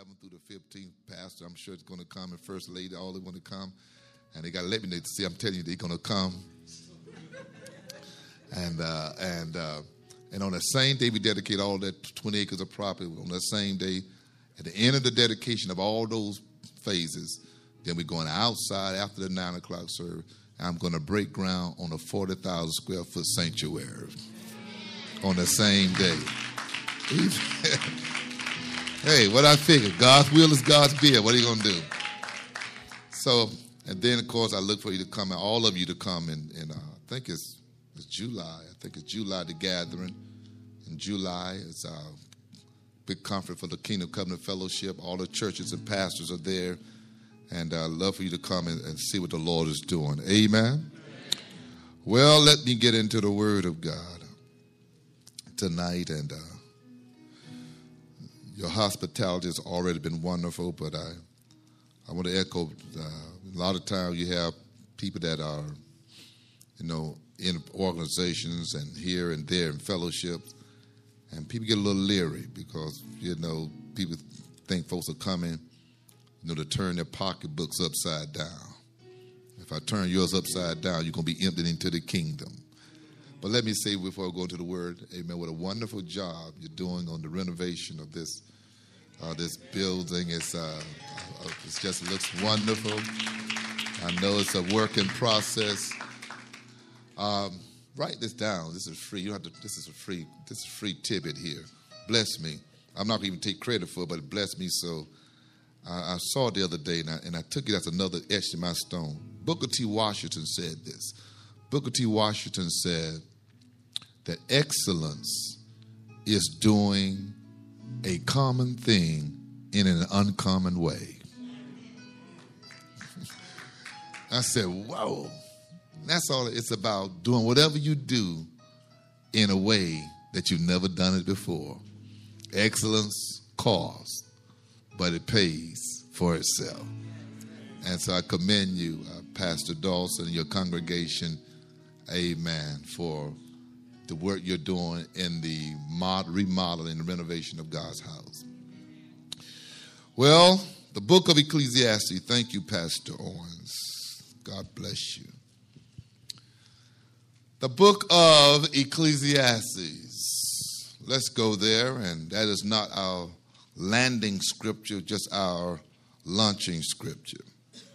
11th through the 15th. Pastor, I'm sure it's going to come, and First Lady, all they want to come. And they got to let me know to see, I'm telling you, they're going to come. And on the same day, we dedicate all that 20 acres of property. On that same day, at the end of the dedication of all those phases, then we're going outside after the 9 o'clock service. I'm going to break ground on a 40,000 square foot sanctuary on the same day. Hey, what I figure, God's will is God's bill. What are you going to do? So, and then, of course, I look for you to come, and all of you to come, and I think it's July. I think it's July, the gathering. In July, it's our big conference for the Kingdom Covenant Fellowship. All the churches and pastors are there, and I'd love for you to come and see what the Lord is doing. Amen? Well, let me get into the Word of God tonight, and your hospitality has already been wonderful, but I want to echo, a lot of times you have people that are, in organizations and here and there in fellowships, and people get a little leery because, people think folks are coming, to turn their pocketbooks upside down. If I turn yours upside down, you're going to be emptied into the kingdom. But let me say before I go into the word, amen, what a wonderful job you're doing on the renovation of this building. It just looks wonderful. I know it's a work in process. Write this down. This is free. You don't have to. This is free tidbit here. Bless me. I'm not going to even take credit for it, but it blessed me. So I saw it the other day, and I took it as another etched in my stone. Booker T. Washington said this. Booker T. Washington said that excellence is doing a common thing in an uncommon way. I said, whoa. That's all it's about, doing whatever you do in a way that you've never done it before. Excellence costs, but it pays for itself. And so I commend you, Pastor Dawson, and your congregation, amen, for the work you're doing in the remodeling and renovation of God's house. Well, the book of Ecclesiastes. Thank you, Pastor Owens. God bless you. The book of Ecclesiastes. Let's go there, and that is not our landing scripture, just our launching scripture.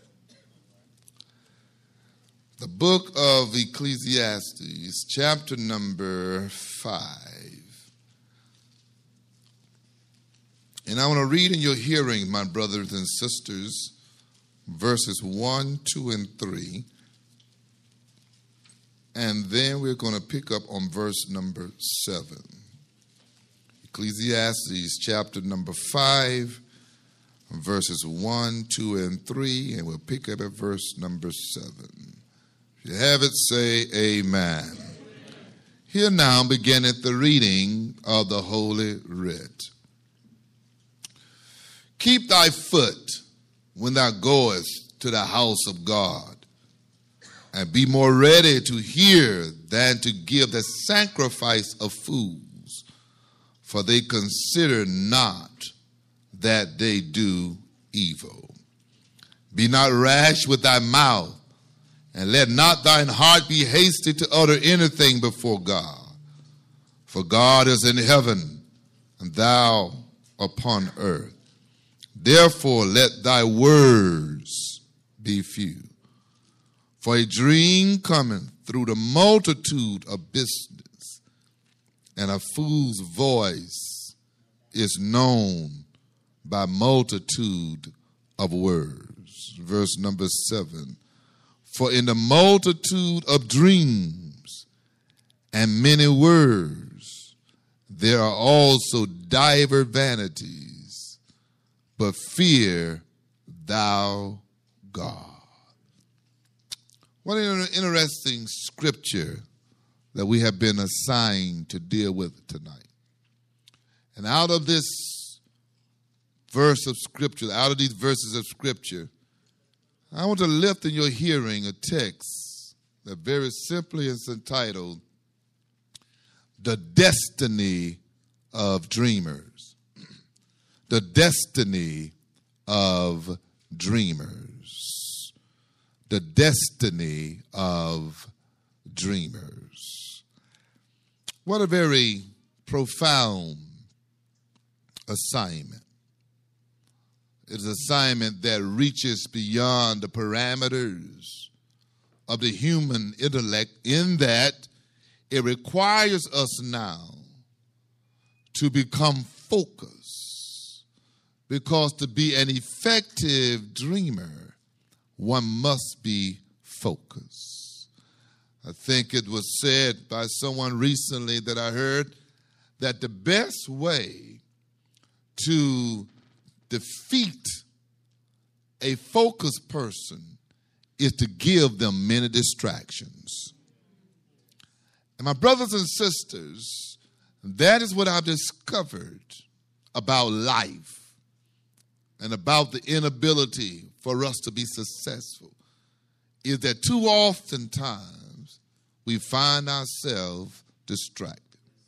The book of Ecclesiastes, chapter number 5. And I want to read in your hearing, my brothers and sisters, verses 1, 2, and 3. And then we're going to pick up on verse number 7. Ecclesiastes chapter number 5, verses 1, 2, and 3. And we'll pick up at verse number 7. If you have it, say amen. Here now beginneth the reading of the Holy Writ. Keep thy foot when thou goest to the house of God, and be more ready to hear than to give the sacrifice of fools, for they consider not that they do evil. Be not rash with thy mouth, and let not thine heart be hasty to utter anything before God. For God is in heaven, and thou upon earth. Therefore let thy words be few. For a dream cometh through the multitude of business, and a fool's voice is known by multitude of words. Verse number 7. For in the multitude of dreams and many words, there are also divers vanities, but fear thou God. What an interesting scripture that we have been assigned to deal with tonight. And out of this verse of scripture, out of these verses of scripture, I want to lift in your hearing a text that very simply is entitled, The Destiny of Dreamers. the destiny of dreamers. The destiny of dreamers. What a very profound assignment. It's an assignment that reaches beyond the parameters of the human intellect, in that it requires us now to become focused. Because to be an effective dreamer, one must be focused. I think it was said by someone recently that I heard that the best way to defeat a focused person is to give them many distractions. And my brothers and sisters, that is what I've discovered about life and about the inability for us to be successful, is that too often times we find ourselves distracted.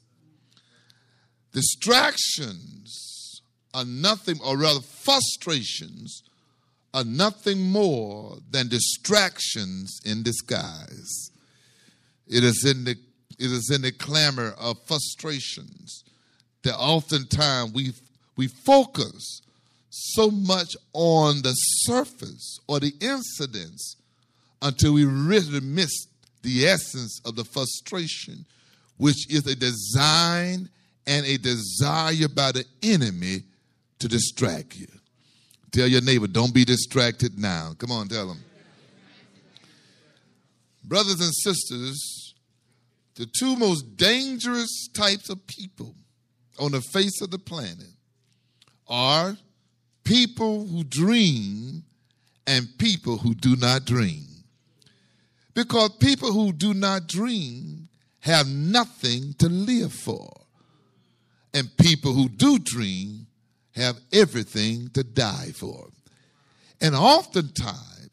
Distractions are nothing, or rather frustrations are nothing more than distractions in disguise. It is in the clamor of frustrations that oftentimes we focus so much on the surface or the incidents until we really miss the essence of the frustration, which is a design and a desire by the enemy to distract you. Tell your neighbor, don't be distracted now. Come on, tell them. Brothers and sisters, the two most dangerous types of people on the face of the planet are people who dream and people who do not dream. Because people who do not dream have nothing to live for. And people who do dream have everything to die for. And oftentimes,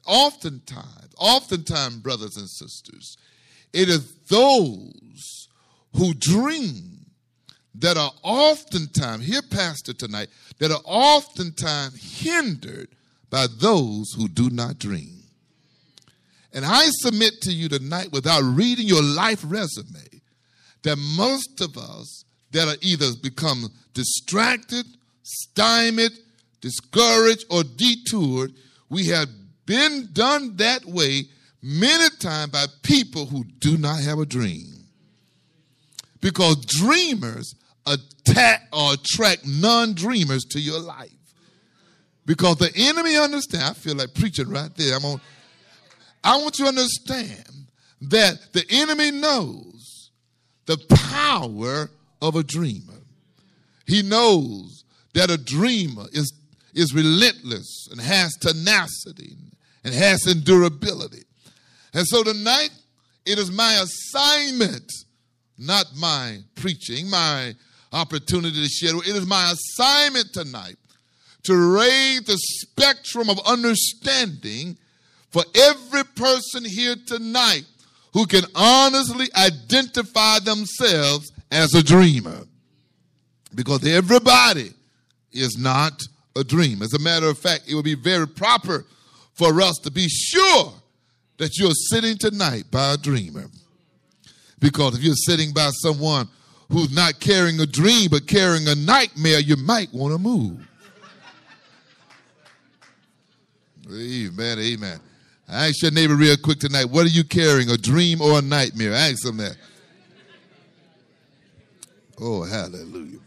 brothers and sisters, it is those who dream that are oftentimes, here, Pastor, tonight, that are oftentimes hindered by those who do not dream. And I submit to you tonight, without reading your life resume, that most of us that are either become distracted, stymied, discouraged, or detoured, we have been done that way many times by people who do not have a dream. Because dreamers attract non-dreamers to your life. Because the enemy understands, I feel like preaching right there. I want you to understand that the enemy knows the power of a dreamer. He knows that a dreamer is relentless and has tenacity and has endurability. And so tonight, it is my assignment, not my preaching, my opportunity to share. It is my assignment tonight to raise the spectrum of understanding for every person here tonight who can honestly identify themselves as a dreamer. Because everybody is not a dreamer. As a matter of fact, it would be very proper for us to be sure that you're sitting tonight by a dreamer. Because if you're sitting by someone who's not carrying a dream but carrying a nightmare, you might want to move. Amen, amen. Ask your neighbor real quick tonight, what are you carrying, a dream or a nightmare? Ask them that. Oh, hallelujah.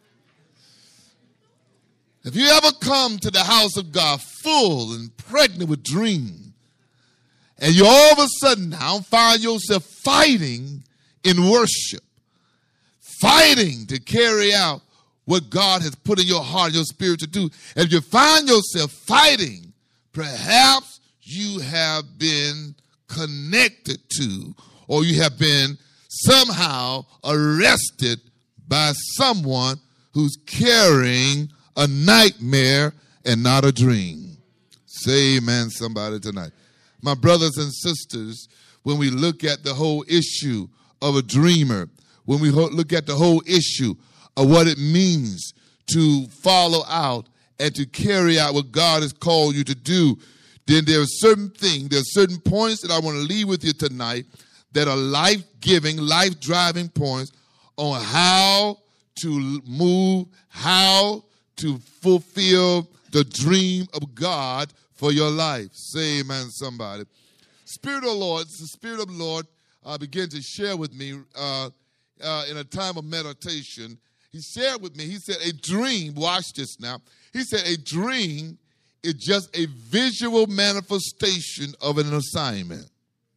If you ever come to the house of God full and pregnant with dreams, and you all of a sudden now find yourself fighting in worship, fighting to carry out what God has put in your heart, your spirit to do, and if you find yourself fighting, perhaps you have been connected to, or you have been somehow arrested by someone who's carrying a nightmare and not a dream. Say amen, somebody, tonight. My brothers and sisters, when we look at the whole issue of a dreamer, when we look at the whole issue of what it means to follow out and to carry out what God has called you to do, then there are certain things, there are certain points that I want to leave with you tonight that are life-giving, life-driving points on how to move, how to fulfill the dream of God for your life. Say amen, somebody. Spirit of the Lord, the Spirit of the Lord began to share with me in a time of meditation. He shared with me, he said, a dream, watch this now. He said, a dream is just a visual manifestation of an assignment.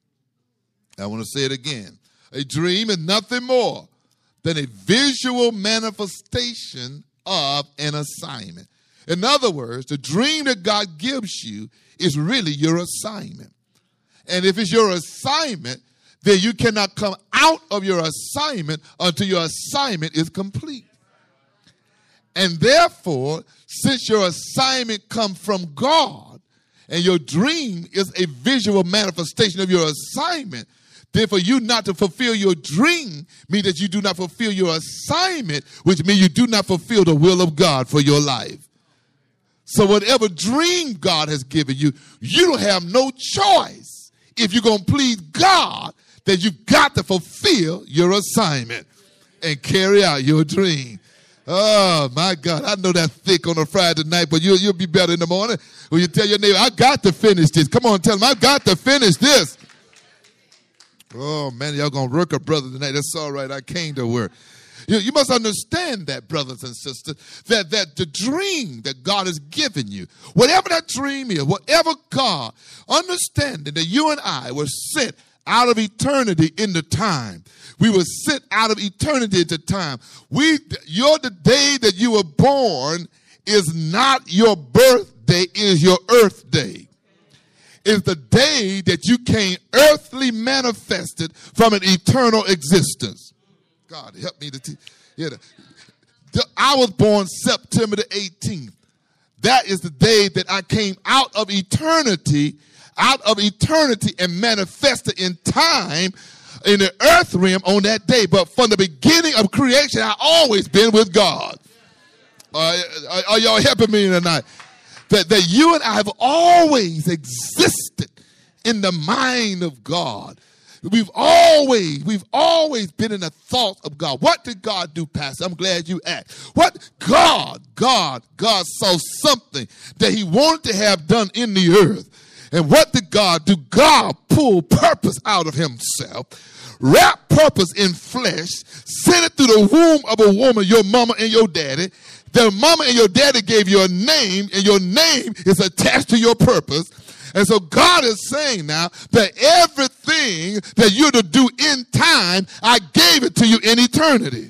I want to say it again. A dream is nothing more than a visual manifestation of an assignment. In other words, the dream that God gives you is really your assignment. And if it's your assignment, then you cannot come out of your assignment until your assignment is complete. And therefore, since your assignment comes from God and your dream is a visual manifestation of your assignment, then for you not to fulfill your dream means that you do not fulfill your assignment, which means you do not fulfill the will of God for your life. So whatever dream God has given you, you don't have no choice. If you're going to please God, then you've got to fulfill your assignment and carry out your dream. Oh, my God. I know that's thick on a Friday night, but you'll be better in the morning when you tell your neighbor, I got to finish this. Come on, tell them, I got to finish this. Oh, man, y'all going to work a brother tonight. That's all right. I came to work. You must understand that, brothers and sisters, that the dream that God has given you, whatever that dream is, whatever God, understanding that you and I were sent out of eternity into time. We were sent out of eternity into time. The day that you were born is not your birthday, is your earth day. It's the day that you came earthly manifested from an eternal existence. God, help me to teach. Yeah, I was born September the 18th. That is the day that I came out of eternity and manifested in time in the earth realm on that day. But from the beginning of creation, I've always been with God. Are y'all helping me tonight? That you and I have always existed in the mind of God. We've always been in the thoughts of God. What did God do, Pastor? I'm glad you asked. What God saw something that he wanted to have done in the earth. And what did God do? God pulled purpose out of himself, wrapped purpose in flesh, sent it through the womb of a woman, your mama and your daddy. The mama and your daddy gave you a name, and your name is attached to your purpose. And so God is saying now that everything that you're to do in time, I gave it to you in eternity.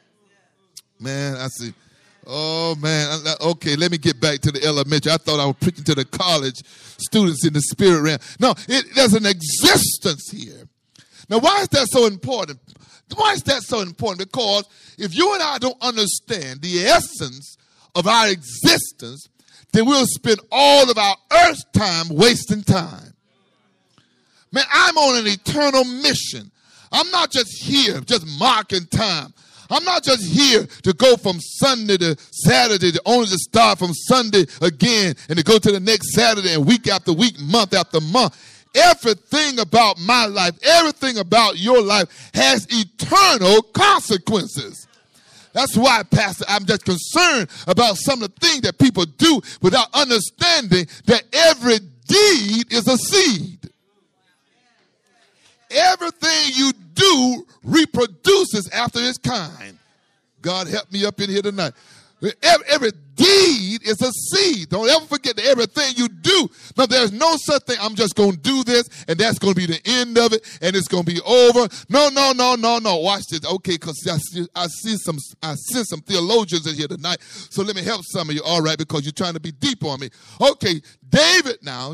Man, I see. Oh, man. Okay, let me get back to the elementary. I thought I was preaching to the college students in the spirit realm. No, there's an existence here. Now, why is that so important? Why is that so important? Because if you and I don't understand the essence of our existence, then we'll spend all of our earth time wasting time. Man, I'm on an eternal mission. I'm not just here, just marking time. I'm not just here to go from Sunday to Saturday, to only to start from Sunday again and to go to the next Saturday and week after week, month after month. Everything about my life, everything about your life has eternal consequences. That's why, Pastor, I'm just concerned about some of the things that people do without understanding that every deed is a seed. Everything you do reproduces after its kind. God help me up in here tonight. Every deed is a seed. Don't ever forget that everything you do. No, there's no such thing. I'm just going to do this, and that's going to be the end of it, and it's going to be over. No. Watch this. Okay, because I see some theologians in here tonight. So let me help some of you. All right, because you're trying to be deep on me. Okay, David now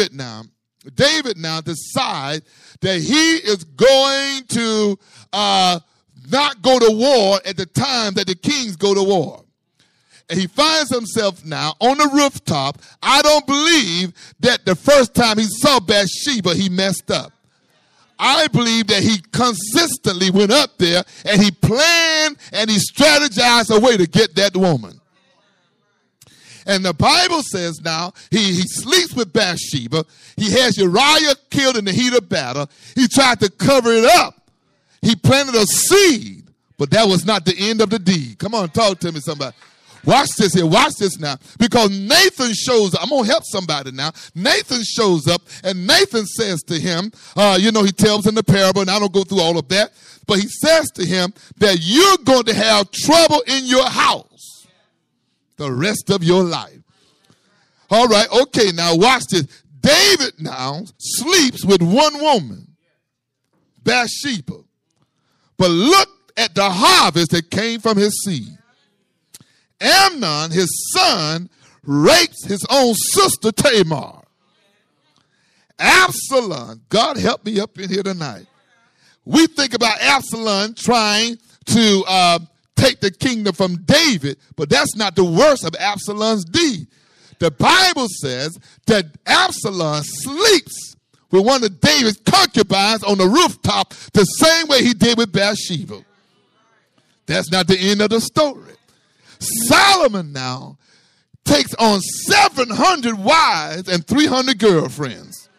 decide that he is going to not go to war at the time that the kings go to war. And he finds himself now on the rooftop. I don't believe that the first time he saw Bathsheba, he messed up. I believe that he consistently went up there and he planned and he strategized a way to get that woman. And the Bible says now he sleeps with Bathsheba. He has Uriah killed in the heat of battle. He tried to cover it up. He planted a seed, but that was not the end of the deed. Come on, talk to me, somebody. Watch this here. Watch this now. Because Nathan shows up. I'm going to help somebody now. Nathan shows up, and Nathan says to him, he tells in the parable, and I don't go through all of that, but he says to him that you're going to have trouble in your house the rest of your life. All right, okay, now watch this. David now sleeps with one woman, Bathsheba. But look at the harvest that came from his seed. Amnon, his son, rapes his own sister Tamar. Absalom, God help me up in here tonight. We think about Absalom trying to take the kingdom from David, but that's not the worst of Absalom's deed. The Bible says that Absalom sleeps with one of David's concubines on the rooftop the same way he did with Bathsheba. That's not the end of the story. Solomon now takes on 700 wives and 300 girlfriends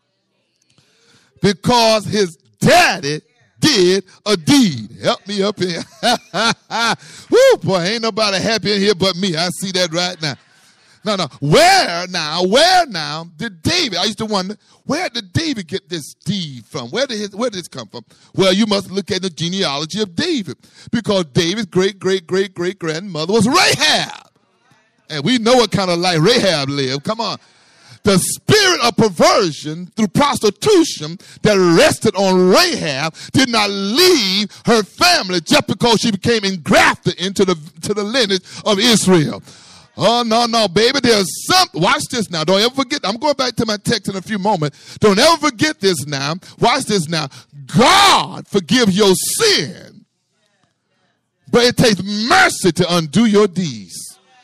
because his daddy did a deed. Help me up here. Woo, boy, ain't nobody happy in here but me. I see that right now. No. Where now did David, I used to wonder, where did David get this deed from? Where did this come from? Well, you must look at the genealogy of David, because David's great-great-great-great-grandmother was Rahab. And we know what kind of life Rahab lived. Come on. The spirit of perversion through prostitution that rested on Rahab did not leave her family just because she became engrafted into the lineage of Israel. Oh, no, baby, there's something. Watch this now. Don't ever forget. I'm going back to my text in a few moments. Don't ever forget this now. Watch this now. God forgives your sin, but it takes mercy to undo your deeds.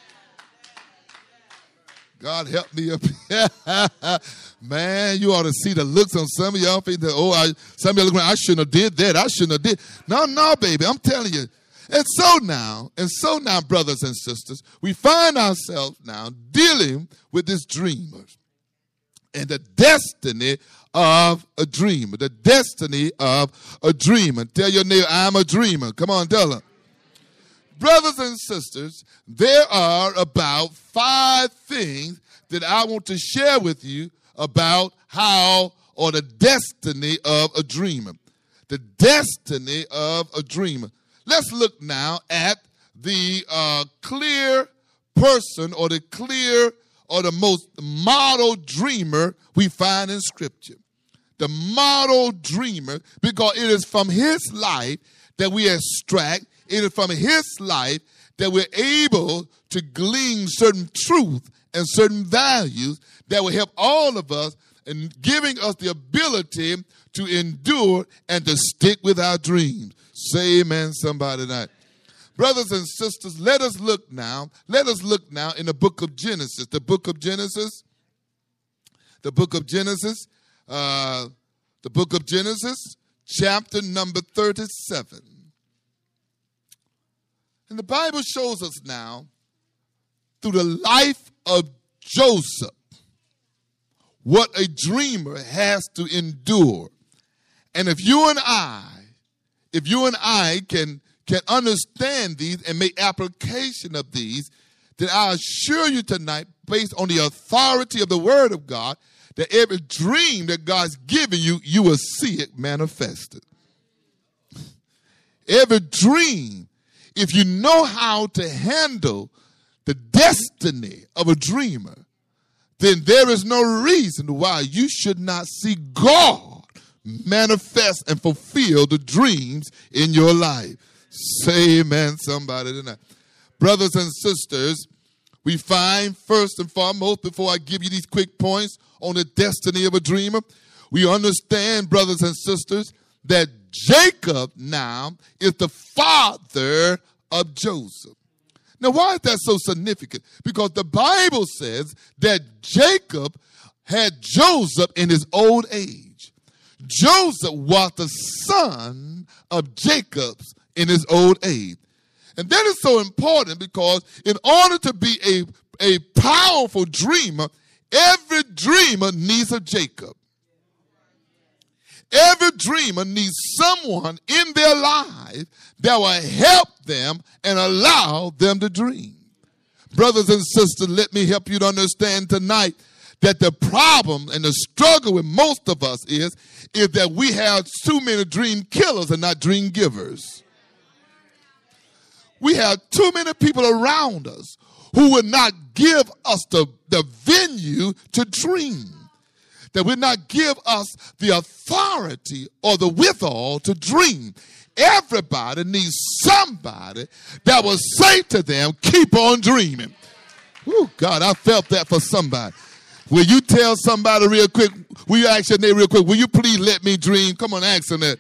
God help me up here. Man, you ought to see the looks on some of y'all. Some of y'all looking, I shouldn't have did that. I shouldn't have did. No, baby, I'm telling you. And so now, brothers and sisters, we find ourselves now dealing with this dreamer and the destiny of a dreamer. The destiny of a dreamer. Tell your neighbor, I'm a dreamer. Come on, tell them. Brothers and sisters, there are about 5 things that I want to share with you about the destiny of a dreamer. The destiny of a dreamer. Let's look now at the clear person or the most model dreamer we find in Scripture. The model dreamer, because it is from his life that we extract. It is from his life that we're able to glean certain truth and certain values that will help all of us in giving us the ability to endure and to stick with our dreams. Say amen, somebody tonight. Brothers and sisters, let us look now in the book of Genesis. The book of Genesis, chapter number 37. And the Bible shows us now, through the life of Joseph, what a dreamer has to endure. And if you and I can understand these and make application of these, then I assure you tonight, based on the authority of the Word of God, that every dream that God's given you, you will see it manifested. Every dream, if you know how to handle the destiny of a dreamer, then there is no reason why you should not see God manifest and fulfill the dreams in your life. Say amen, somebody tonight. Brothers and sisters, we find first and foremost, before I give you these quick points on the destiny of a dreamer, we understand, brothers and sisters, that Jacob now is the father of Joseph. Now, why is that so significant? Because the Bible says that Jacob had Joseph in his old age. Joseph was the son of Jacob in his old age. And that is so important because in order to be a powerful dreamer, every dreamer needs a Jacob. Every dreamer needs someone in their life that will help them and allow them to dream. Brothers and sisters, let me help you to understand tonight that the problem and the struggle with most of us is that we have too many dream killers and not dream givers. We have too many people around us who will not give us the venue to dream. That will not give us the authority or the withal to dream. Everybody needs somebody that will say to them, keep on dreaming. Oh, God, I felt that for somebody. Will you tell somebody real quick? Will you ask your neighbor real quick? Will you please let me dream? Come on, ask them that.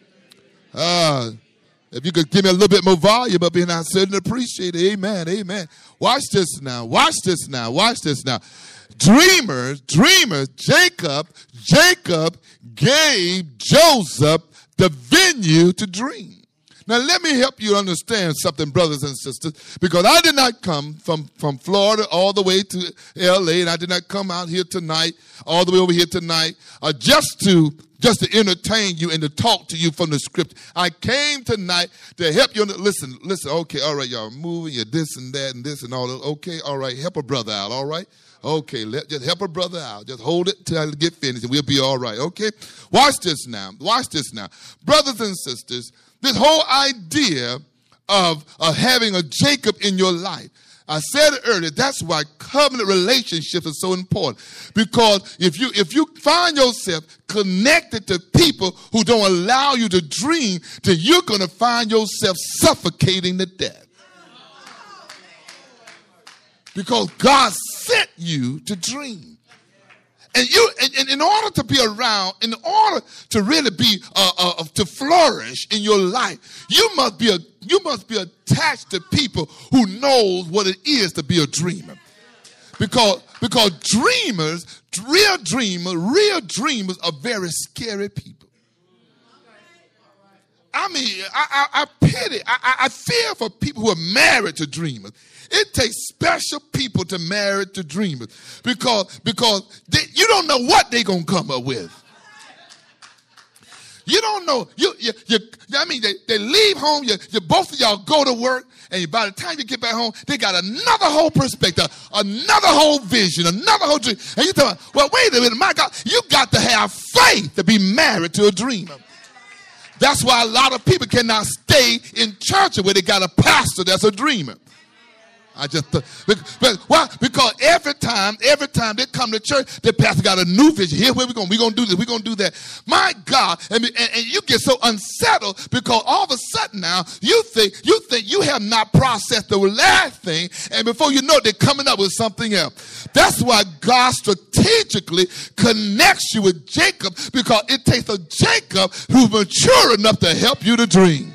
If you could give me a little bit more volume up here, I certainly appreciate it. Amen, amen. Watch this now. Watch this now. Watch this now. Dreamers, Jacob gave Joseph the venue to dream. Now, let me help you understand something, brothers and sisters, because I did not come from Florida all the way to L.A., and I did not come out here tonight, all the way over here tonight, just to entertain you and to talk to you from the script. I came tonight to help you. Listen, okay, all right, y'all, moving, you're this and that and this and all that. Okay, all right, help a brother out, all right? Okay, just help a brother out. Just hold it till I get finished and we'll be all right, okay? Watch this now. Brothers and sisters, this whole idea of having a Jacob in your life, I said it earlier, that's why covenant relationships are so important. Because if you find yourself connected to people who don't allow you to dream, then you're going to find yourself suffocating to death. Because God sent you to dream. And in order to be around, in order to really be to flourish in your life, you must be attached to people who knows what it is to be a dreamer. Because real dreamers are very scary people. I mean, I pity, I fear for people who are married to dreamers. It takes special people to marry to dreamers because you don't know what they're going to come up with. You don't know. They leave home, both of y'all go to work, and by the time you get back home, they got another whole perspective, another whole vision, another whole dream. And you tell them, well, wait a minute, my God, you got to have faith to be married to a dreamer. That's why a lot of people cannot stay in church where they got a pastor that's a dreamer. Why? Because every time they come to church, the pastor got a new vision. Here, where we're going to do this, we're going to do that. My God, and you get so unsettled because all of a sudden now you think you have not processed the last thing, and before you know it, they're coming up with something else. That's why God strategically connects you with Jacob, because it takes a Jacob who's mature enough to help you to dream.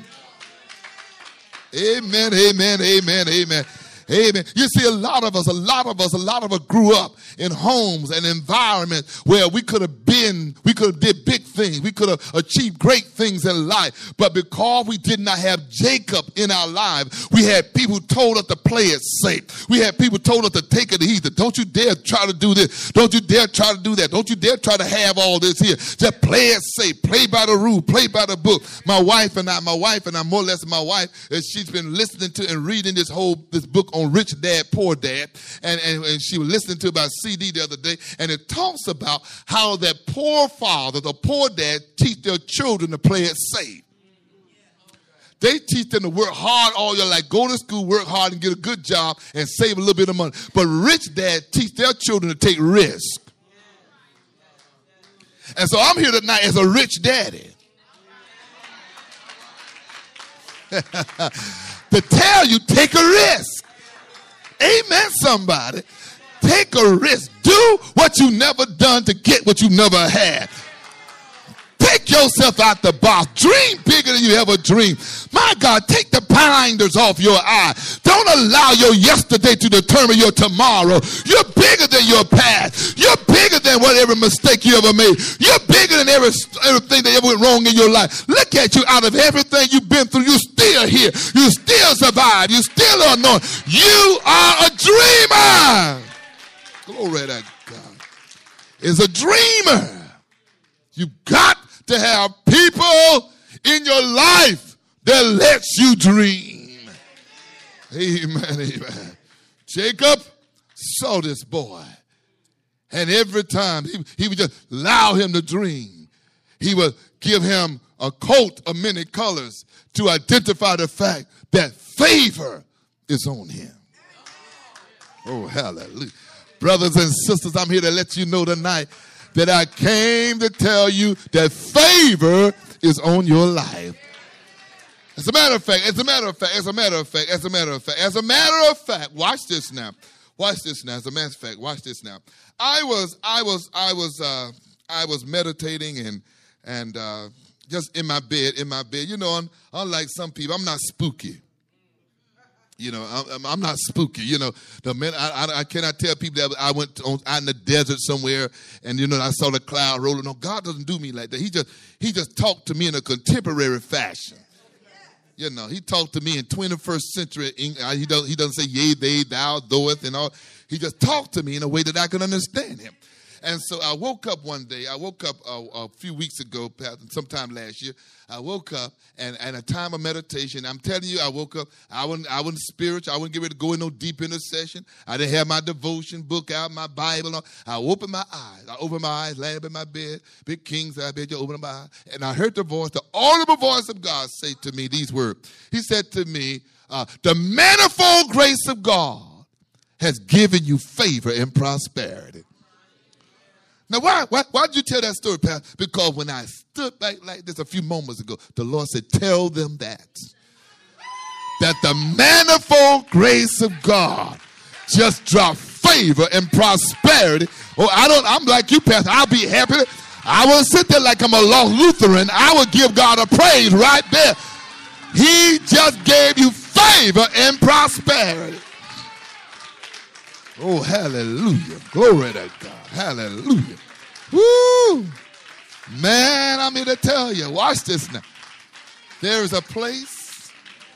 Amen, amen, amen, amen. Amen. You see, a lot of us grew up in homes and environments where we could have did big things. We could have achieved great things in life. But because we did not have Jacob in our lives, we had people who told us to play it safe. We had people who told us to take it easy. Don't you dare try to do this. Don't you dare try to do that. Don't you dare try to have all this here. Just play it safe. Play by the rule. Play by the book. My wife and I, more or less my wife, she's been listening to and reading this book on Rich Dad, Poor Dad, and she was listening to about CD the other day, and it talks about how that poor father, the poor dad, teach their children to play it safe. They teach them to work hard all your life, go to school, work hard, and get a good job, and save a little bit of money. But rich dad teach their children to take risk. And so I'm here tonight as a rich daddy to tell you, take a risk. Amen, somebody. Take a risk. Do what you never done to get what you never had. Take yourself out the box. Dream bigger than you ever dreamed. My God, take the blinders off your eye. Don't allow your yesterday to determine your tomorrow. You're bigger than your past. You're bigger than whatever mistake you ever made. You're bigger than everything that ever went wrong in your life. Look at you. Out of everything you've been through, you're still here. You still survive. You still are known. You are a dreamer. Glory to God. Is a dreamer. You've got to have people in your life that lets you dream. Amen, amen. Jacob saw this boy. And every time he would just allow him to dream. He would give him a coat of many colors to identify the fact that favor is on him. Oh, hallelujah. Brothers and sisters, I'm here to let you know tonight that I came to tell you that favor is on your life. As a matter of fact, watch this now. Watch this now. As a matter of fact, watch this now. I was meditating and just in my bed. You know, unlike some people, I'm not spooky. You know, I'm not spooky. You know, the minute I cannot tell people that I went out in the desert somewhere and, you know, I saw the cloud rolling. No, God doesn't do me like that. He just talked to me in a contemporary fashion. You know, he talked to me in 21st century English. He doesn't say yea, they, thou, doeth, and all. He just talked to me in a way that I could understand him. And so I woke up one day. I woke up a few weeks ago, sometime last year. I woke up and a time of meditation. I'm telling you, I woke up. I wasn't spiritual. I wasn't get ready to go in no deep intercession. I didn't have my devotion book out, my Bible. I opened my eyes. Laying up in my bed, big king size bed. You open my eyes, and I heard the audible voice of God say to me these words. He said to me, "The manifold grace of God has given you favor and prosperity." Now, why did you tell that story, Pastor? Because when I stood back like this a few moments ago, the Lord said, tell them that the manifold grace of God just dropped favor and prosperity. Oh, I'm like you, Pastor. I'll be happy. I won't sit there like I'm a lost Lutheran. I will give God a praise right there. He just gave you favor and prosperity. Oh, hallelujah. Glory to God. Hallelujah. Woo! Man, I'm here to tell you. Watch this now. There's a place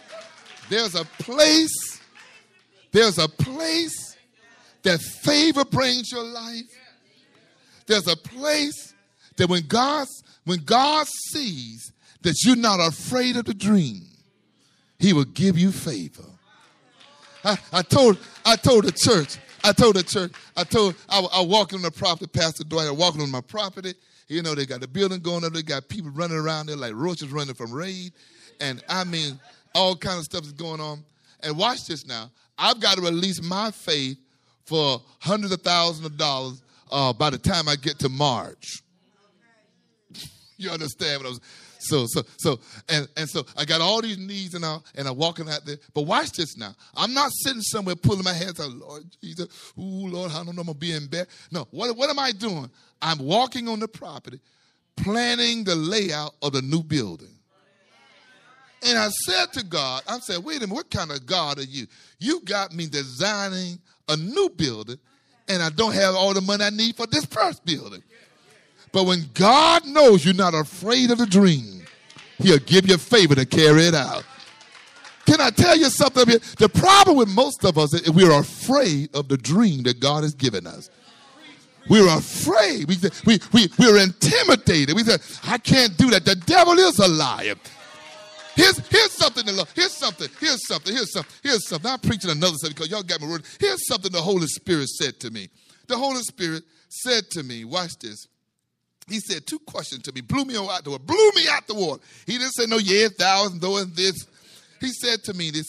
that favor brings your life. There's a place that when God sees that you're not afraid of the dream, he will give you favor. I told the church, I was walking on the property, Pastor Dwight, I was walking on my property. You know, they got the building going up. They got people running around there like roaches running from raid. And I mean, all kinds of stuff is going on. And watch this now. I've got to release my faith for hundreds of thousands of dollars by the time I get to March. You understand what I was So I got all these needs and I'm walking out there. But watch this now. I'm not sitting somewhere pulling my hands out, Lord Jesus, ooh, Lord, I don't know, I'm going to be in bed. No, what am I doing? I'm walking on the property, planning the layout of the new building. And I said to God, I said, wait a minute, what kind of God are you? You got me designing a new building, and I don't have all the money I need for this first building. But when God knows you're not afraid of the dream, he'll give you a favor to carry it out. Can I tell you something? The problem with most of us is we're afraid of the dream that God has given us. We're afraid. We're intimidated. We say, I can't do that. The devil is a liar. Here's something. Here's something. I'm preaching another subject because y'all got my word. Here's something the Holy Spirit said to me. The Holy Spirit said to me, watch this. He said two questions to me, blew me out the water. He didn't say no yes, thou, and though, and this. He said to me,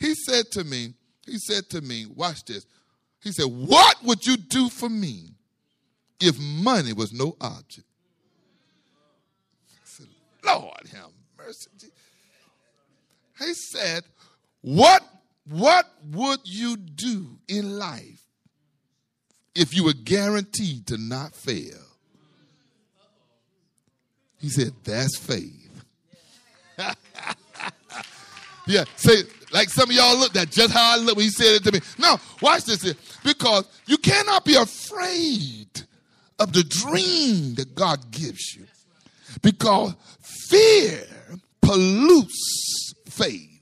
watch this. He said, what would you do for me if money was no object? I said, Lord have mercy. He said, what would you do in life if you were guaranteed to not fail? He said, that's faith. Yeah, say, like some of y'all looked at just how I look when he said it to me. No, watch this here. Because you cannot be afraid of the dream that God gives you. Because fear pollutes faith.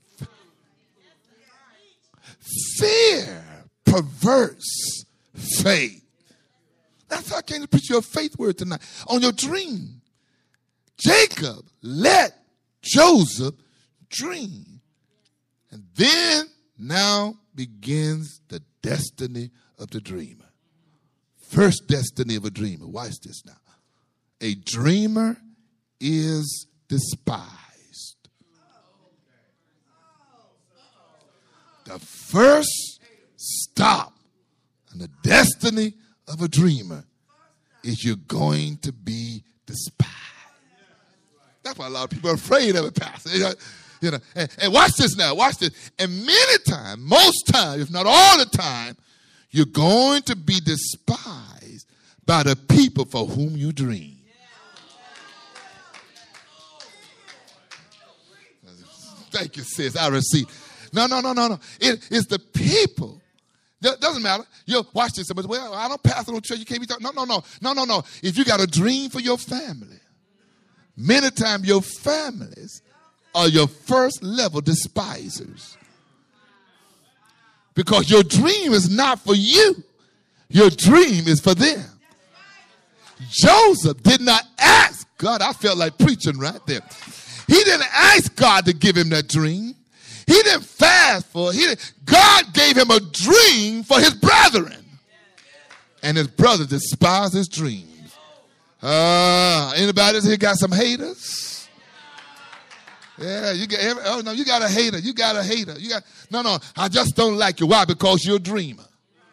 Fear perverts faith. That's how I came to preach your faith word tonight. On your dream, Jacob let Joseph dream. And then now begins the destiny of the dreamer. First destiny of a dreamer. Watch this now. A dreamer is despised. The first stop in the destiny of a dreamer is you're going to be despised. That's why a lot of people are afraid of it, Pastor. And watch this now, watch this. And many times, most times, if not all the time, you're going to be despised by the people for whom you dream. Thank you, sis. I receive. No. It's the people. It doesn't matter. You watch this. Well, I don't pastor no church. You can't be talking. No. If you got a dream for your family, many times your families are your first level despisers. Because your dream is not for you. Your dream is for them. Joseph did not ask God. I felt like preaching right there. He didn't ask God to give him that dream. He didn't fast for it. God gave him a dream for his brethren. And his brother despised his dreams. Anybody here got some haters? Yeah, you got a hater. You got a hater. No, I just don't like you. Why? Because you're a dreamer.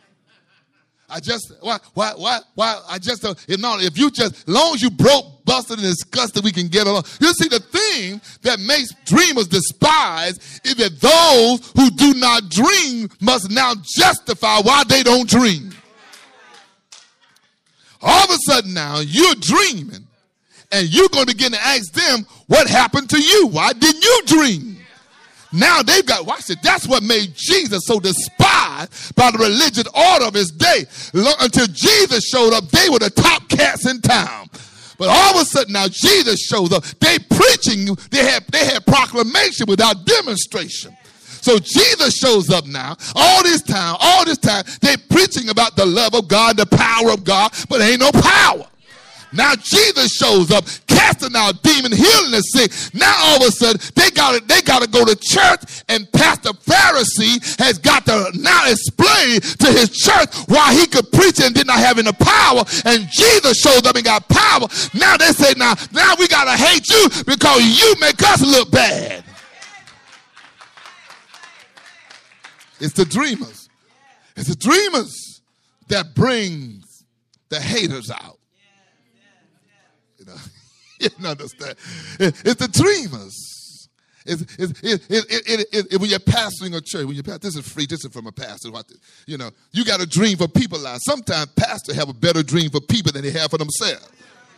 If you just, as long as you broke, busted, and disgusted, we can get along. You see, the thing that makes dreamers despised is that those who do not dream must now justify why they don't dream. All of a sudden now, you're dreaming, and you're going to begin to ask them, what happened to you? Why didn't you dream? Now they've got, watch it, that's what made Jesus so despised by the religious order of his day. Until Jesus showed up, they were the top cats in town. But all of a sudden now Jesus shows up. They preaching, they had proclamation without demonstration. So Jesus shows up now. All this time, they preaching about the love of God, the power of God, but there ain't no power. Now Jesus shows up, casting out demon, healing the sick. Now all of a sudden they got to go to church, and Pastor Pharisee has got to now explain to his church why he could preach and did not have any power. And Jesus shows up and got power. Now they say, now we got to hate you because you make us look bad. It's the dreamers. It's the dreamers that brings the haters out. You don't understand. It's the dreamers. When you're pastoring a church, this is free. This is from a pastor. You got a dream for people. Sometimes pastors have a better dream for people than they have for themselves.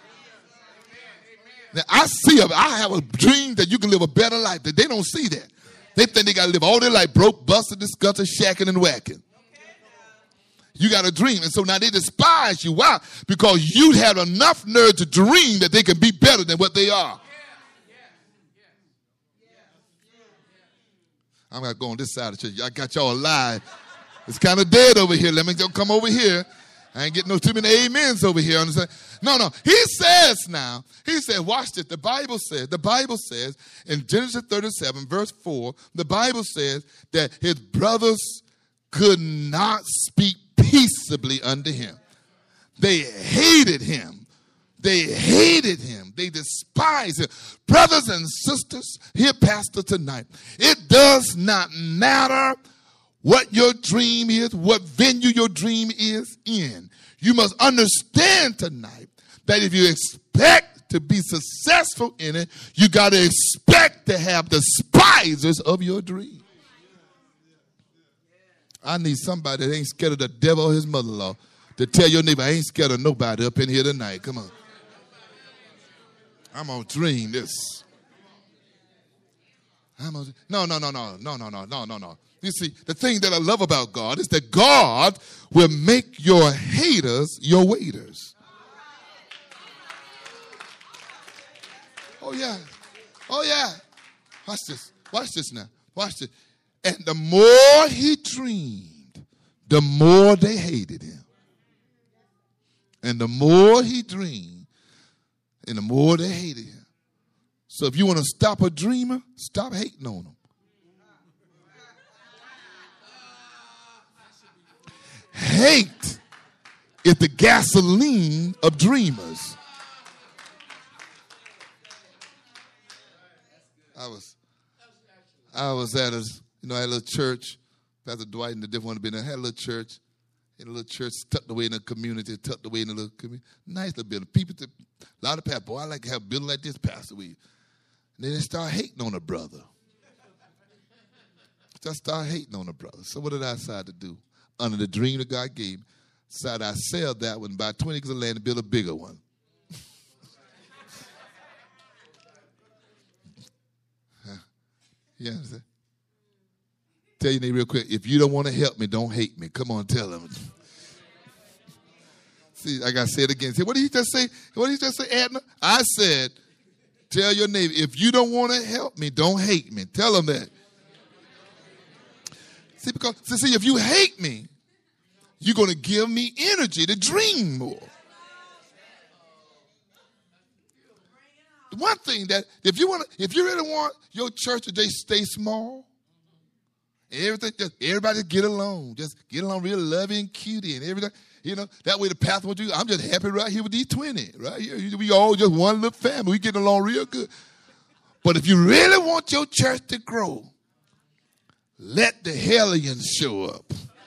Now I have a dream that you can live a better life. That they don't see that. They think they got to live all their life broke, busted, disgusted, shacking, and whacking. You got a dream. And so now they despise you. Why? Because you had enough nerve to dream that they can be better than what they are. I'm going to go on this side of the church. I got y'all alive. It's kind of dead over here. Let me come over here. I ain't getting too many amens over here. Understand? No. He says, watch this. The Bible says in Genesis 37, verse 4, the Bible says that his brothers could not speak peaceably unto him. They hated him. They despised him. Brothers and sisters, here, Pastor, tonight, it does not matter what your dream is, what venue your dream is in. You must understand tonight that if you expect to be successful in it, you got to expect to have despisers of your dream. I need somebody that ain't scared of the devil or his mother-in-law to tell your neighbor, I ain't scared of nobody up in here tonight. Come on. I'm going to dream this. No. You see, the thing that I love about God is that God will make your haters your waiters. Oh, yeah. Watch this now. Watch this. And the more he dreamed, the more they hated him. And the more he dreamed, and the more they hated him. So if you want to stop a dreamer, stop hating on him. Hate is the gasoline of dreamers. I was at a little church. Pastor Dwight and the different one had been there. I had a little church. In a little church tucked away in the community, tucked away in a little community. Nice little building. People, a lot of pastors. Boy, I like to have a building like this, Pastor. And then they start hating on a brother. So what did I decide to do? Under the dream that God gave me, decided I sell that one, buy 20 acres of land and build a bigger one. You understand? Tell your neighbor real quick, if you don't want to help me, don't hate me. Come on, tell them. See, I got to say it again. See, what did he just say? What did he just say, Adna? I said, tell your neighbor, if you don't want to help me, don't hate me. Tell them that. See, if you hate me, you're going to give me energy to dream more. The one thing that if you really want your church to stay small, everybody get along, just get along real loving, cutie, and everything. That way the pastor will do. I'm just happy right here with these 20, right here. We all just one little family. We get along real good. But if you really want your church to grow, let the hellions show up.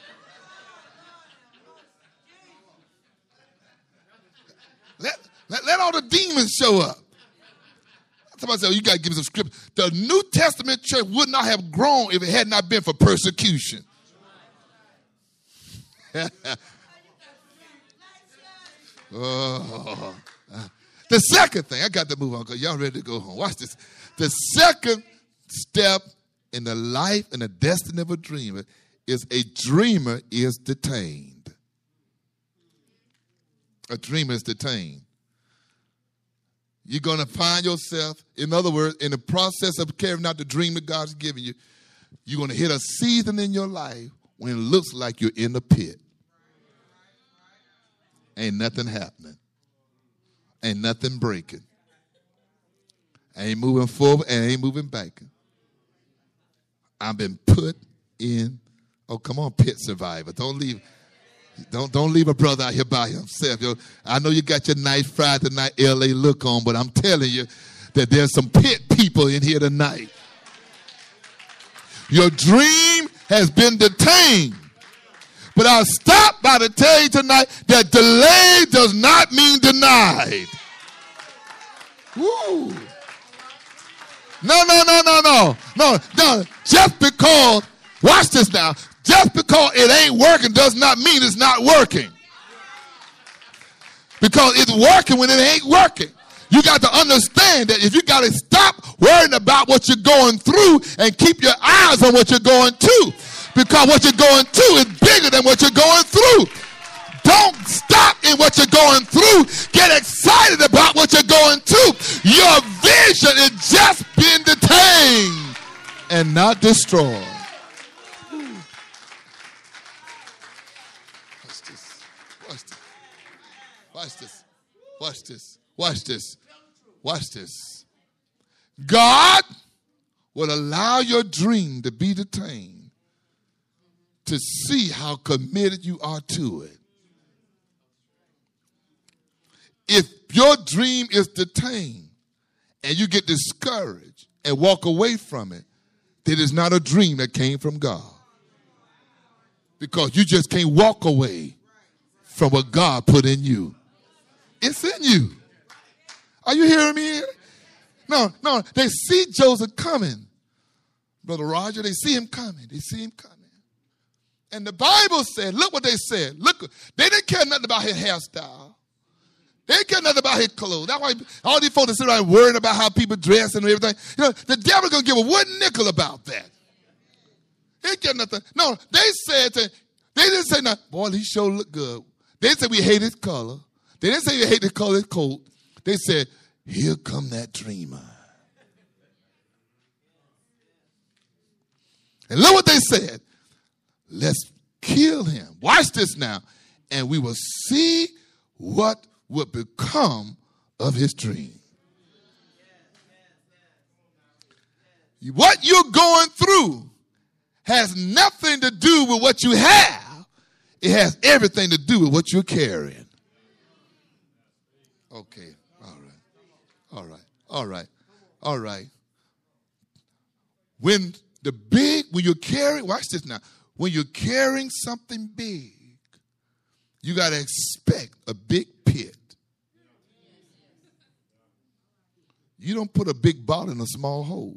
Let all the demons show up. Somebody said, you got to give me some scripture. The New Testament church would not have grown if it had not been for persecution. The second thing, I got to move on because y'all ready to go home. Watch this. The second step in the life and the destiny of a dreamer is a dreamer is detained. A dreamer is detained. You're going to find yourself, in other words, in the process of carrying out the dream that God's given you, you're going to hit a season in your life when it looks like you're in the pit. Ain't nothing happening. Ain't nothing breaking. Ain't moving forward and ain't moving back. I've been put in, oh, come on, pit survivor. Don't leave a brother out here by himself. I know you got your nice Friday night LA look on, but I'm telling you that there's some pit people in here tonight. Your dream has been detained. But I'll stop by to tell you tonight that delay does not mean denied. Woo. No. Just because, watch this now, just because it ain't working does not mean it's not working. Because it's working when it ain't working. You got to understand that if you got to stop worrying about what you're going through and keep your eyes on what you're going to. Because what you're going to is bigger than what you're going through. Don't stop in what you're going through. Get excited about what you're going to. Your vision is just being detained and not destroyed. Watch this. God will allow your dream to be detained to see how committed you are to it. If your dream is detained and you get discouraged and walk away from it, then it's not a dream that came from God. Because you just can't walk away from what God put in you. It's in you. Are you hearing me? No. They see Joseph coming. Brother Roger, they see him coming. And the Bible said, look what they said. Look, they didn't care nothing about his hairstyle. They ain't care nothing about his clothes. That's why all these folks that sit around worrying about how people dress and everything. You know, the devil gonna give a wooden nickel about that. He ain't care nothing. No, they didn't say nothing. Boy, he sure look good. They didn't say we hate his color. They didn't say we hate the color of his coat. They said, here come that dreamer. And look what they said. Let's kill him. Watch this now. And we will see what would become of his dream. What you're going through has nothing to do with what you have. It has everything to do with what you're carrying. Okay. All right. When you're carrying, watch this now. When you're carrying something big, you got to expect a big pit. You don't put a big ball in a small hole.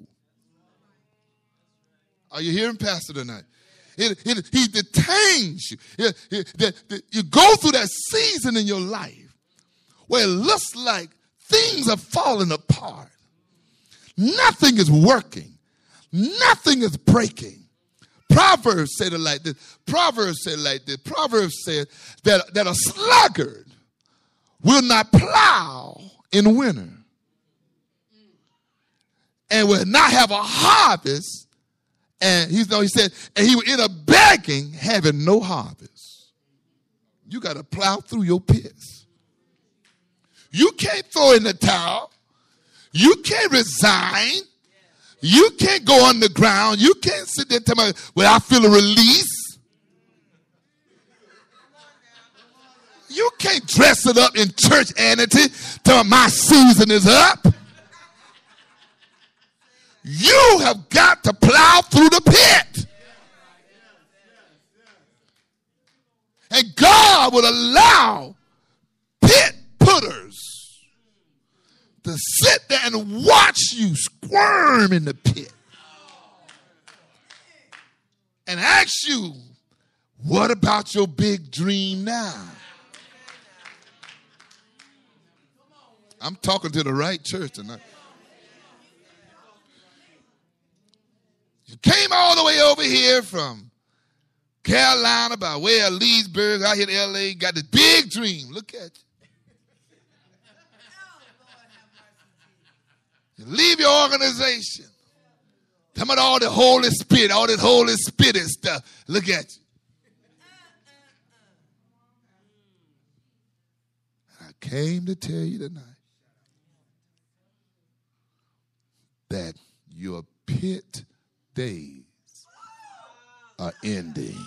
Are you hearing Pastor tonight? He detains you. You go through that season in your life where it looks like things are falling apart. Nothing is working. Nothing is breaking. Proverbs said it like this. Proverbs said that a sluggard will not plow in winter and will not have a harvest. And he said, and he will end up begging, having no harvest. You got to plow through your pits. You can't throw in the towel. You can't resign. You can't go underground. You can't sit there and tell me, well, I feel a release. You can't dress it up in church anity till my season is up. You have got to plow through the pit. And God will allow pit putters to sit there and watch you squirm in the pit and ask you, what about your big dream now? I'm talking to the right church tonight. You came all the way over here from Carolina by way of Leesburg, out here to L.A., got this big dream. Look at you. You leave your organization. Come on, all the Holy Spirit, all this Holy Spirit stuff. Look at you. I came to tell you tonight that your pit days are ending.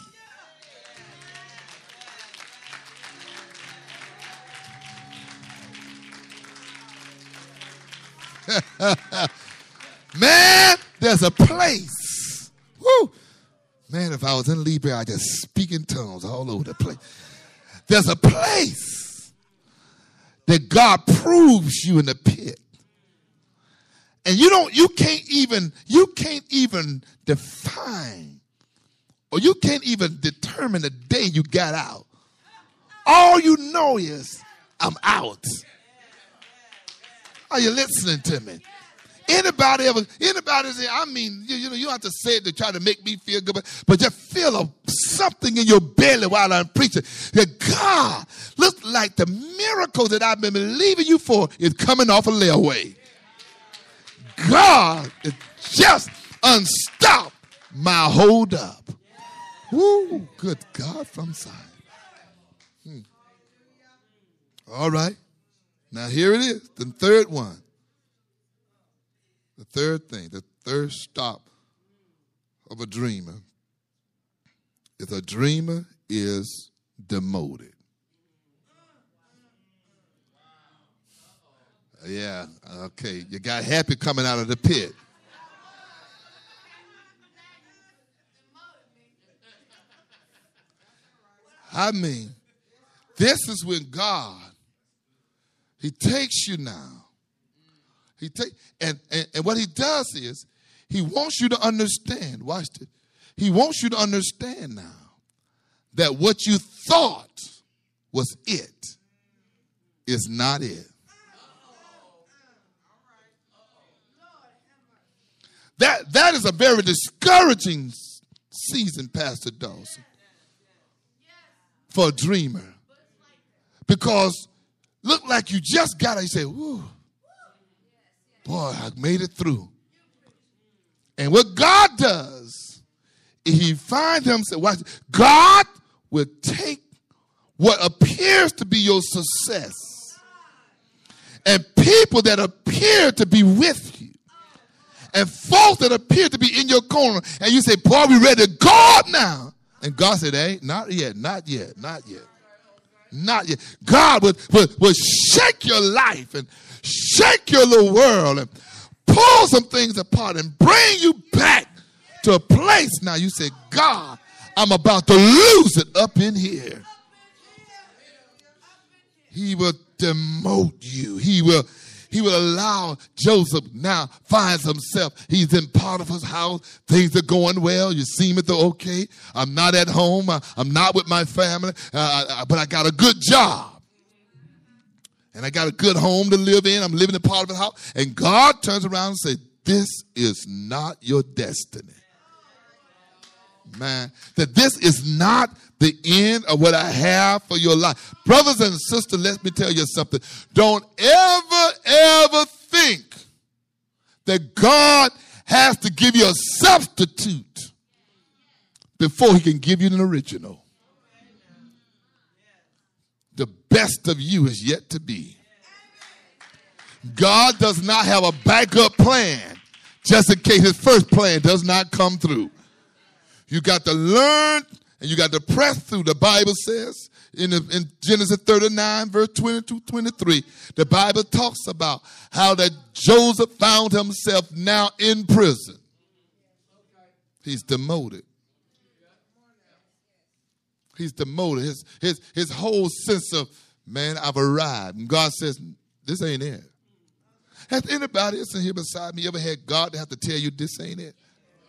Man, there's a place. Woo. Man, if I was in Libya, I'd just speak in tongues all over the place. There's a place that God proves you in the pit. And you can't even define, or you can't even determine the day you got out. All you know is, I'm out. Are you listening to me? Anybody say, I mean, you don't have to say it to try to make me feel good, but just feel something in your belly while I'm preaching. That God, looks like the miracle that I've been believing you for is coming off a layaway. God is just unstopped my hold up. Woo, good God from Zion. All right. Now here it is, the third one. The third thing, the third stop of a dreamer is a dreamer is demoted. Yeah, okay. You got happy coming out of the pit. I mean, this is when God, he takes you now. And what he does is he wants you to understand. Watch this. He wants you to understand now that what you thought was it is not it. That is a very discouraging season, Pastor Dawson, for a dreamer. Because look like you just got it. You say, whoo, boy, I made it through. And what God does, he finds himself, watch, God will take what appears to be your success and people that appear to be with you and folks that appear to be in your corner, and you say, boy, we ready to go up now. And God said, hey, not yet, not yet, not yet, not yet. God will shake your life and shake your little world and pull some things apart and bring you back to a place now you say, God, I'm about to lose it up in here. He will demote you. He will allow Joseph now finds himself. He's in Potiphar's house. Things are going well. You see me though, okay. I'm not at home. I'm not with my family, but I got a good job. And I got a good home to live in. I'm living in Potiphar's house. And God turns around and says, this is not your destiny. Man, that this is not the end of what I have for your life. Brothers and sisters, let me tell you something. Don't ever think that God has to give you a substitute before he can give you an original. The best of you is yet to be. God does not have a backup plan just in case his first plan does not come through. You got to learn and you got to press through. The Bible says in Genesis 39, verse 22-23, the Bible talks about how that Joseph found himself now in prison. He's demoted. He's demoted. His whole sense of, man, I've arrived. And God says, this ain't it. Has anybody else in here beside me ever had God to have to tell you this ain't it?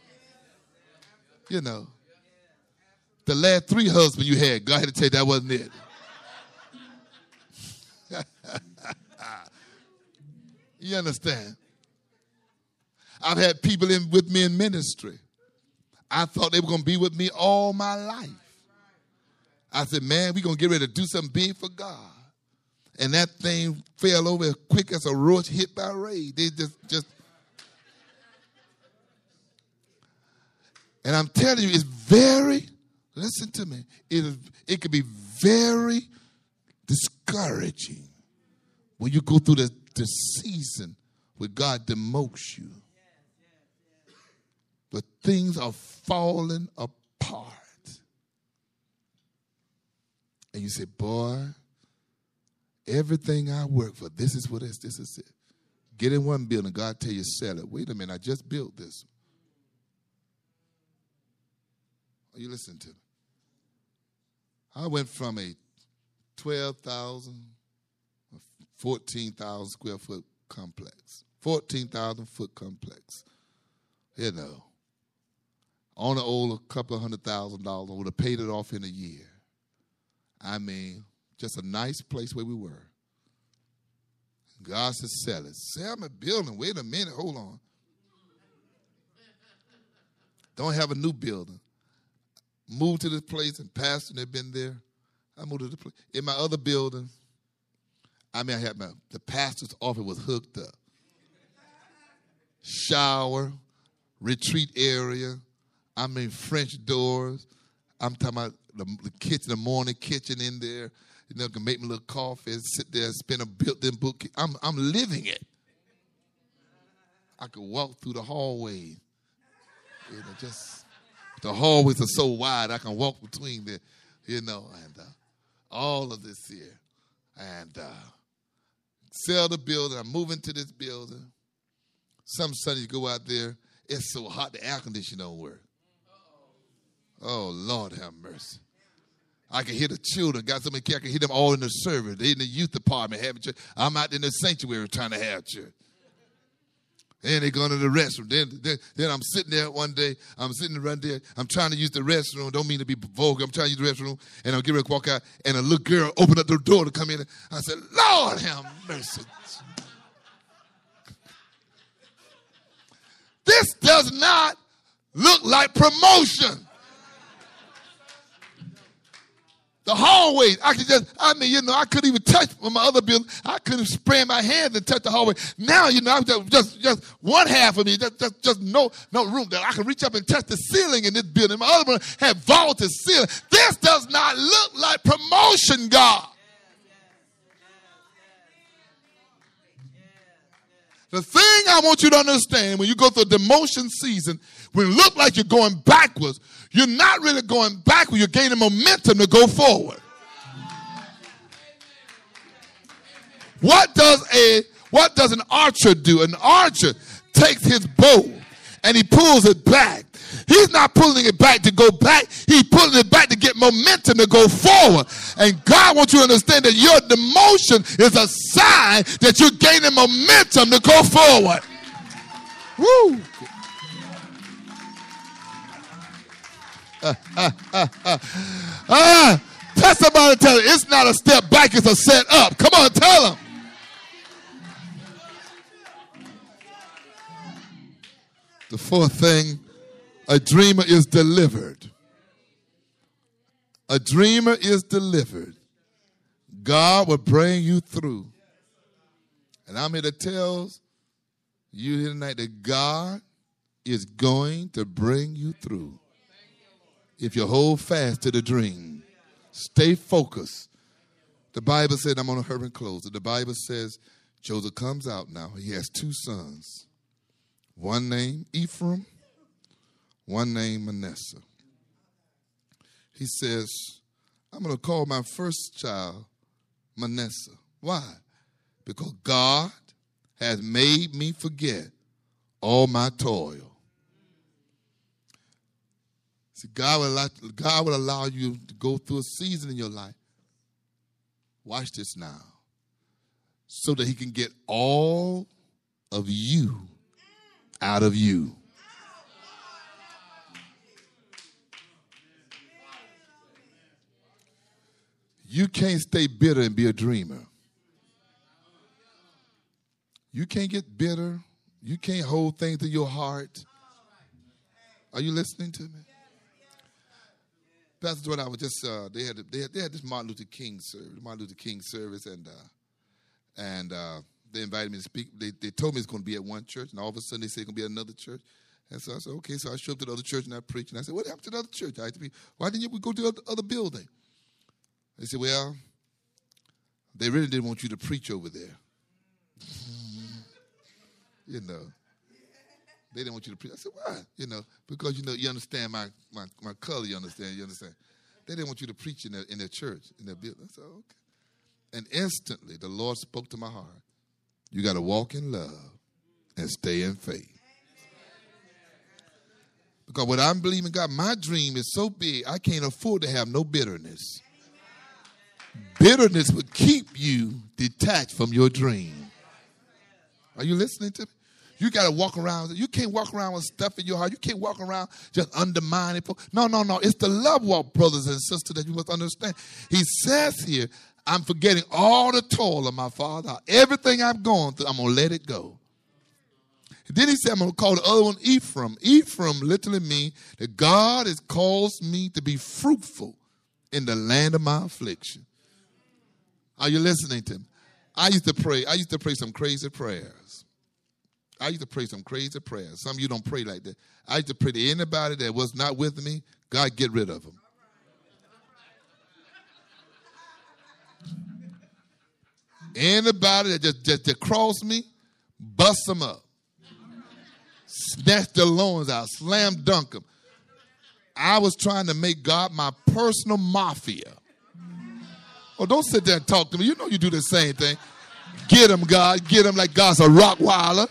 You know, the last 3 husbands you had, God had to tell you that wasn't it. You understand? I've had people with me in ministry. I thought they were going to be with me all my life. I said, man, we're going to get ready to do something big for God. And that thing fell over as quick as a roach hit by a ray. They just. And I'm telling you, it's very, listen to me, it can be very discouraging when you go through the season where God demotes you. But things are falling apart. And you say, boy, everything I work for, this is what it is, this is it. Get in one building, God tell you sell it. Wait a minute, I just built this. You listen to me. I went from a 12,000, 14,000 square foot complex, 14,000 foot complex. You know, on the old a couple of $100,000, I would have paid it off in a year. I mean, just a nice place where we were. God said, sell it. Sell my building. Wait a minute, hold on. Don't have a new building. Moved to this place, and pastor had been there. I moved to the place. In my other building, I had the pastor's office was hooked up. Shower, retreat area. French doors. I'm talking about the kitchen, the morning kitchen in there. You know, can make me a little coffee, sit there, spin a built-in book. I'm living it. I could walk through the hallway. You know, just. The hallways are so wide, I can walk between them, you know, and all of this here. And sell the building. I'm moving to this building. Some Sundays you go out there, it's so hot, the air conditioner don't work. Oh, Lord have mercy. I can hear the children. Got so many kids, I can hear them all in the service. They in the youth department having church. I'm out in the sanctuary trying to have church. And they go into the restroom. Then I'm sitting there one day. I'm trying to use the restroom. Don't mean to be vulgar. I'm trying to use the restroom. And I'm getting ready to walk out. And a little girl opened up the door to come in. I said, Lord have mercy. This does not look like promotion. The hallway, I couldn't even touch my other building. I couldn't spread my hands and touch the hallway. Now, I'm just one half of me, just no room that I can reach up and touch the ceiling in this building. My other one had vaulted ceiling. This does not look like promotion, God. The thing I want you to understand, when you go through a demotion season, when it looks like you're going backwards, you're not really going backwards. You're gaining momentum to go forward. What does an archer do? An archer takes his bow and he pulls it back. He's not pulling it back to go back. He's pulling it back to get momentum to go forward. And God wants you to understand that your demotion is a sign that you're gaining momentum to go forward. Woo! Tell somebody, tell them, it's not a step back, it's a set up. Come on, tell them. The fourth thing, a dreamer is delivered. A dreamer is delivered. God will bring you through. And I'm here to tell you here tonight that God is going to bring you through. If you hold fast to the dream, stay focused. The Bible said, I'm going to hurry and close it. The Bible says Joseph comes out now. He has two sons. One named Ephraim, one named Manasseh. He says, I'm going to call my first child Manasseh. Why? Because God has made me forget all my toil. See, God will allow you to go through a season in your life. Watch this now. So that he can get all of you out of you. You can't stay bitter and be a dreamer. You can't get bitter. You can't hold things in your heart. Are you listening to me? Pastor Jordan, I was just they had this Martin Luther King service, and they invited me to speak. They told me it's going to be at one church, and all of a sudden they said it's going to be at another church. And so I said, okay. So I showed up to the other church and I preached. And I said, what happened to the other church? Why didn't we go to the other building? They said, well, they really didn't want you to preach over there. You know. They didn't want you to preach. I said, why? Because you understand my color, you understand. They didn't want you to preach in their church, in their building. I said, okay. And instantly the Lord spoke to my heart. You got to walk in love and stay in faith. Because what I'm believing God, my dream is so big, I can't afford to have no bitterness. Bitterness would keep you detached from your dream. Are you listening to me? You got to walk around. You can't walk around with stuff in your heart. You can't walk around just undermining. No. It's the love walk, brothers and sisters, that you must understand. He says here, I'm forgetting all the toil of my father. Everything I've gone through, I'm going to let it go. And then he said, I'm going to call the other one Ephraim. Ephraim literally means that God has caused me to be fruitful in the land of my affliction. Are you listening to me? I used to pray some crazy prayers. Some of you don't pray like that. I used to pray to anybody that was not with me, God, get rid of them. Anybody that just crossed me, bust them up. Snatch their loins out, slam dunk them. I was trying to make God my personal mafia. Oh, don't sit there and talk to me. You know you do the same thing. Get him, God. Get him like God's a Rottweiler.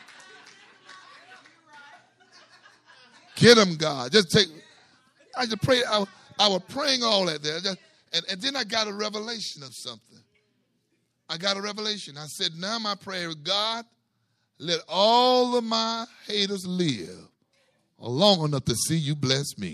Get him, God. I just pray. I was praying all that there. And then I got a revelation of something. I got a revelation. I said, now my prayer is, God, Let all of my haters live long enough to see you bless me.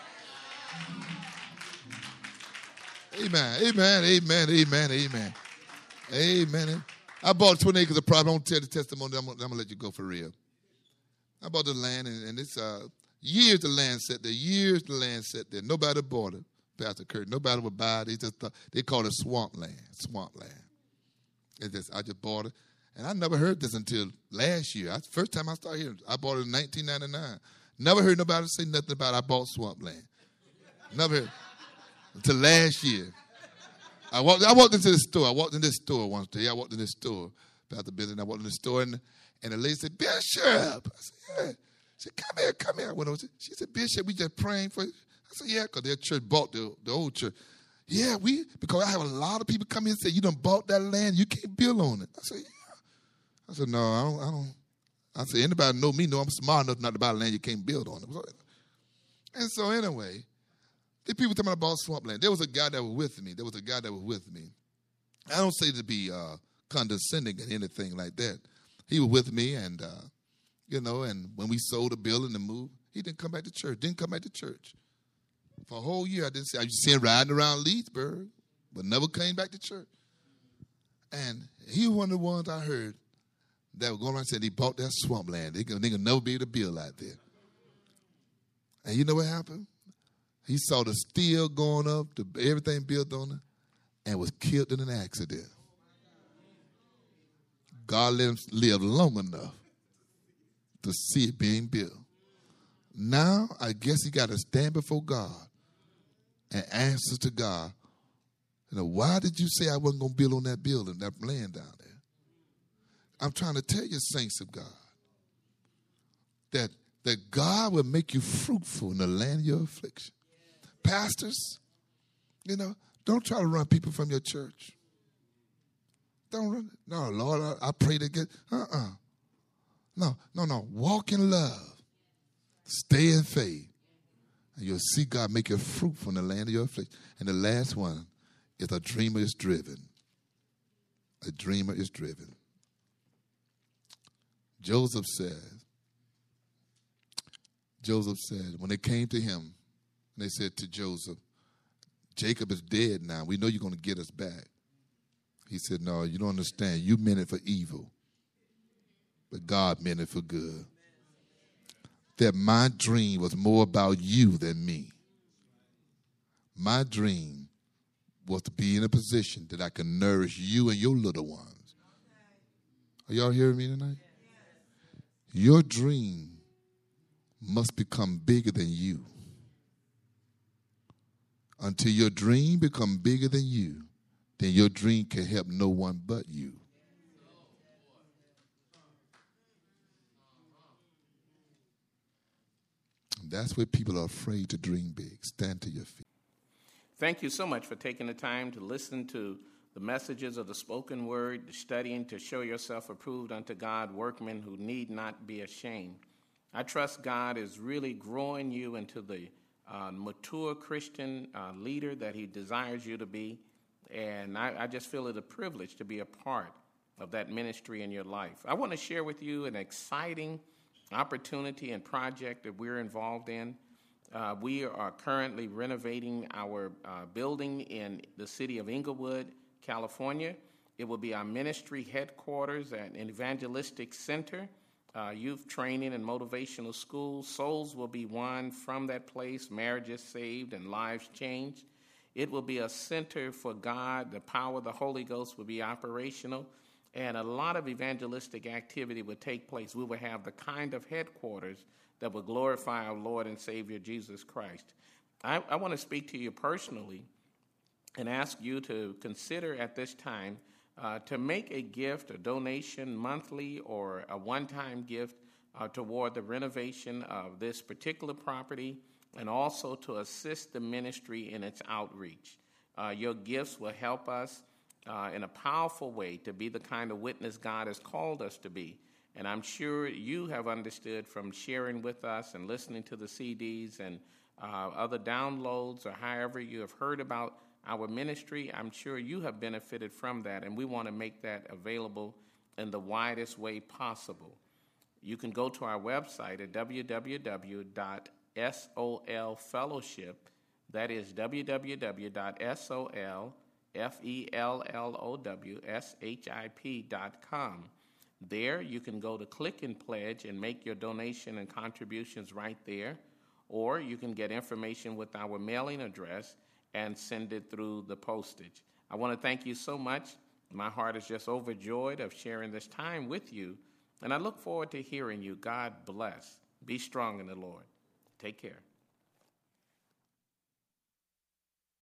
Amen, amen, amen, amen, amen. Amen. I bought 20 acres of property. I don't tell the testimony. I'm going to let you go for real. I bought the land, and it's years the land sat there. Years the land sat there. Nobody bought it, Pastor Kurt. Nobody would buy it. They call it swamp land. Swamp land. I just bought it. And I never heard this until last year. First time I started hearing it. I bought it in 1999. Never heard nobody say nothing about I bought swamp land. Never heard. Until last year. I walked into the store. I walked in this store one day. I walked in this store about the business. I walked in the store, and the lady said, Bishop. I said, yeah. She said, come here. I went over. She said, Bishop, we just praying for you. I said, yeah, because their church bought the old church. Yeah, because I have a lot of people come in and say, you done bought that land, you can't build on it. I said, yeah. I said, no, I don't. I said, anybody know me know I'm smart enough not to buy land you can't build on it. And so anyway, the people talking about swampland. There was a guy that was with me. I don't say to be condescending or anything like that. He was with me, and and when we sold the building and moved, he didn't come back to church. For a whole year, I didn't see. I used to see him riding around Leesburg, but never came back to church. And he was one of the ones I heard that were going around and said he bought that swampland. They could never be able to build out there. And you know what happened? He saw the steel going up, everything built on it, and was killed in an accident. God let him live long enough to see it being built. Now, I guess he got to stand before God and answer to God. Why did you say I wasn't going to build on that building, that land down there? I'm trying to tell you, saints of God, that God will make you fruitful in the land of your affliction. Pastors, don't try to run people from your church. Don't run. No, Lord, I pray to get, No. Walk in love. Stay in faith. And you'll see God make you fruitful in the land of your affliction. And the last one is a dreamer is driven. A dreamer is driven. Joseph said, when they came to him, they said to Joseph, Jacob is dead now. We know you're going to get us back. He said, no, you don't understand. You meant it for evil, but God meant it for good. That my dream was more about you than me. My dream was to be in a position that I can nourish you and your little ones. Are y'all hearing me tonight? Your dream must become bigger than you. Until your dream become bigger than you, then your dream can help no one but you. That's where people are afraid to dream big. Stand to your feet. Thank you so much for taking the time to listen to the messages of the spoken word, studying to show yourself approved unto God, workmen who need not be ashamed. I trust God is really growing you into the mature Christian leader that he desires you to be. And I just feel it a privilege to be a part of that ministry in your life. I want to share with you an exciting opportunity and project that we're involved in. We are currently renovating our building in the city of Inglewood, California. It will be our ministry headquarters and an evangelistic center, youth training and motivational school. Souls will be won from that place, marriages saved and lives changed. It will be a center for God. The power of the Holy Ghost will be operational, and a lot of evangelistic activity will take place. We will have the kind of headquarters that will glorify our Lord and Savior Jesus Christ. I want to speak to you personally and ask you to consider at this time to make a gift, a donation monthly or a one-time gift toward the renovation of this particular property, and also to assist the ministry in its outreach. Your gifts will help us in a powerful way to be the kind of witness God has called us to be. And I'm sure you have understood from sharing with us and listening to the CDs and other downloads, or however you have heard about our ministry. I'm sure you have benefited from that, and we want to make that available in the widest way possible. You can go to our website at www.solfellowship, that is www.solfellowship.com. There you can go to Click and Pledge and make your donation and contributions right there, or you can get information with our mailing address and send it through the postage. I want to thank you so much. My heart is just overjoyed of sharing this time with you, and I look forward to hearing you. God bless. Be strong in the Lord. Take care.